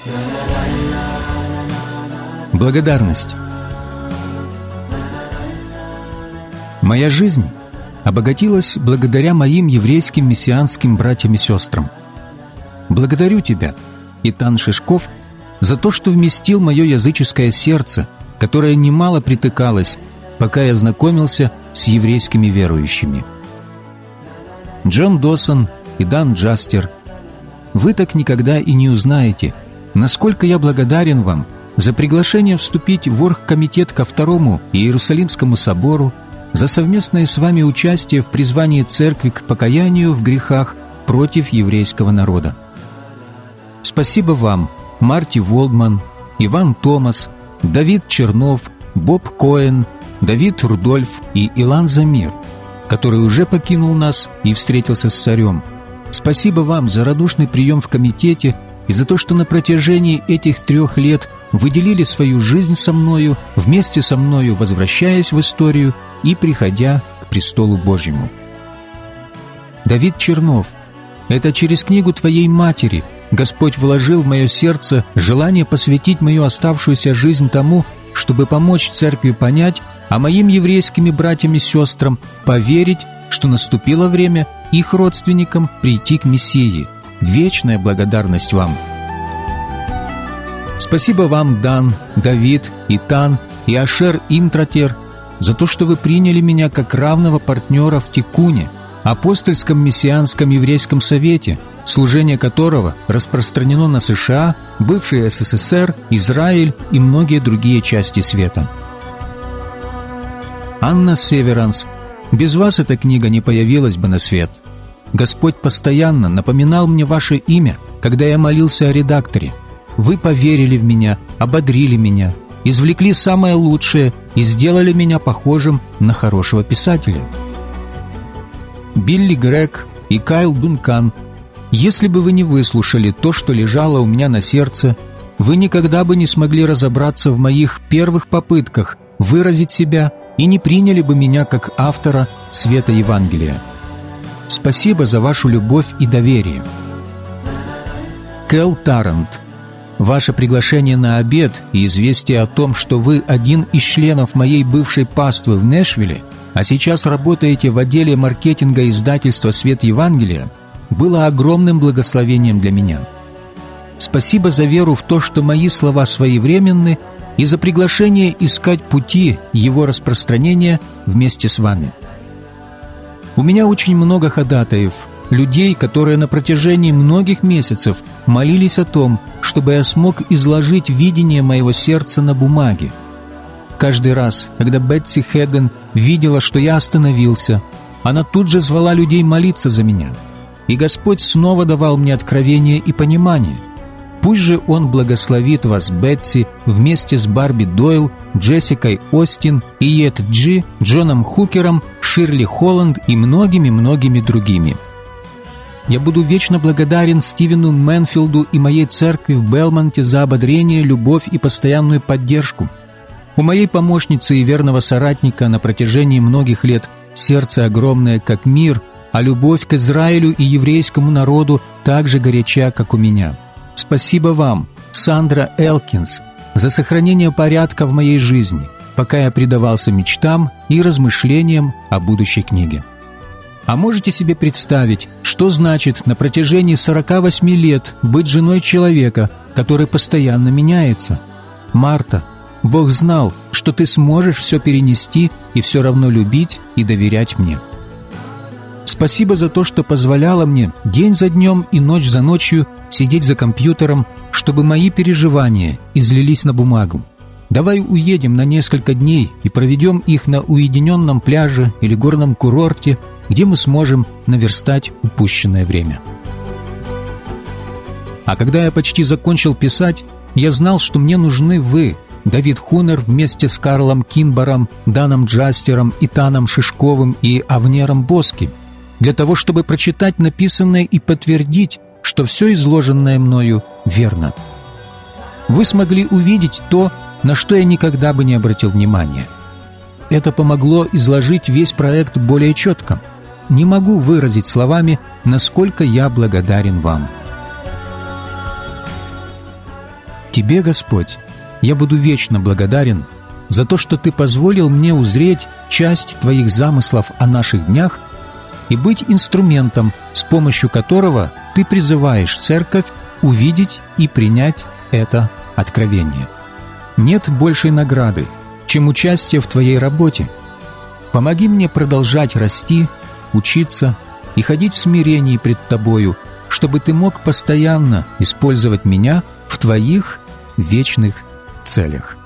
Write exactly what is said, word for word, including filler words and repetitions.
Благодарность. Моя жизнь обогатилась благодаря моим еврейским мессианским братьям и сестрам. Благодарю тебя, Итан Шишков, за то, что вместил мое языческое сердце, которое немало притыкалось, пока я знакомился с еврейскими верующими. Джон Досон и Дан Джастер, вы так никогда и не узнаете, насколько я благодарен вам за приглашение вступить в оргкомитет ко Второму Иерусалимскому собору, за совместное с вами участие в призвании церкви к покаянию в грехах против еврейского народа. Спасибо вам, Марти Волдман, Иван Томас, Давид Чернов, Боб Коэн, Давид Рудольф и Илан Замир, который уже покинул нас и встретился с царем. Спасибо вам за радушный прием в комитете и за то, что на протяжении этих трех лет вы делили свою жизнь со мною, вместе со мною возвращаясь в историю и приходя к престолу Божьему. Давид Чернов, это через книгу твоей матери Господь вложил в мое сердце желание посвятить мою оставшуюся жизнь тому, чтобы помочь церкви понять, а моим еврейским братьям и сестрам поверить, что наступило время их родственникам прийти к Мессии. Вечная благодарность вам. Спасибо вам, Дан, Давид, Итан и Ашер Интратер, за то, что вы приняли меня как равного партнера в Тикуне, апостольском мессианском еврейском совете, служение которого распространено на США, бывший СССР, Израиль и многие другие части света. Анна Северанс, без вас эта книга не появилась бы на свет. Господь постоянно напоминал мне ваше имя, когда я молился о редакторе. Вы поверили в меня, ободрили меня, извлекли самое лучшее и сделали меня похожим на хорошего писателя. Билли Грег и Кайл Дункан, если бы вы не выслушали то, что лежало у меня на сердце, вы никогда бы не смогли разобраться в моих первых попытках выразить себя и не приняли бы меня как автора света Евангелия. Спасибо за вашу любовь и доверие. Кэл Тарант, ваше приглашение на обед и известие о том, что вы один из членов моей бывшей паствы в Нэшвилле, а сейчас работаете в отделе маркетинга издательства «Свет Евангелия», было огромным благословением для меня. Спасибо за веру в то, что мои слова своевременны, и за приглашение искать пути его распространения вместе с вами. У меня очень много ходатаев, людей, которые на протяжении многих месяцев молились о том, чтобы я смог изложить видение моего сердца на бумаге. Каждый раз, когда Бетси Хеден видела, что я остановился, она тут же звала людей молиться за меня. И Господь снова давал мне откровение и понимание. Пусть же Он благословит вас, Бетси, вместе с Барби Дойл, Джессикой Остин, Иет Джи, Джоном Хукером, Ширли Холланд и многими-многими другими. Я буду вечно благодарен Стивену Мэнфилду и моей церкви в Белмонте за ободрение, любовь и постоянную поддержку. У моей помощницы и верного соратника на протяжении многих лет сердце огромное, как мир, а любовь к Израилю и еврейскому народу так же горяча, как у меня. Спасибо вам, Сандра Элкинс, за сохранение порядка в моей жизни, пока я предавался мечтам и размышлениям о будущей книге. А можете себе представить, что значит на протяжении сорока восьми лет быть женой человека, который постоянно меняется? Марта, Бог знал, что ты сможешь все перенести и все равно любить и доверять мне. Спасибо за то, что позволяла мне день за днем и ночь за ночью сидеть за компьютером, чтобы мои переживания излились на бумагу. Давай уедем на несколько дней и проведем их на уединенном пляже или горном курорте, где мы сможем наверстать упущенное время. А когда я почти закончил писать, я знал, что мне нужны вы, Давид Хунер, вместе с Карлом Кинбаром, Даном Джастером, Итаном Шишковым и Авнером Боски, для того, чтобы прочитать написанное и подтвердить, что все изложенное мною верно. Вы смогли увидеть то, на что я никогда бы не обратил внимания. Это помогло изложить весь проект более четко. Не могу выразить словами, насколько я благодарен вам. Тебе, Господь, я буду вечно благодарен за то, что Ты позволил мне узреть часть Твоих замыслов о наших днях и быть инструментом, с помощью которого Ты призываешь Церковь увидеть и принять это откровение. Нет большей награды, чем участие в Твоей работе. Помоги мне продолжать расти, учиться и ходить в смирении пред Тобою, чтобы Ты мог постоянно использовать меня в Твоих вечных целях.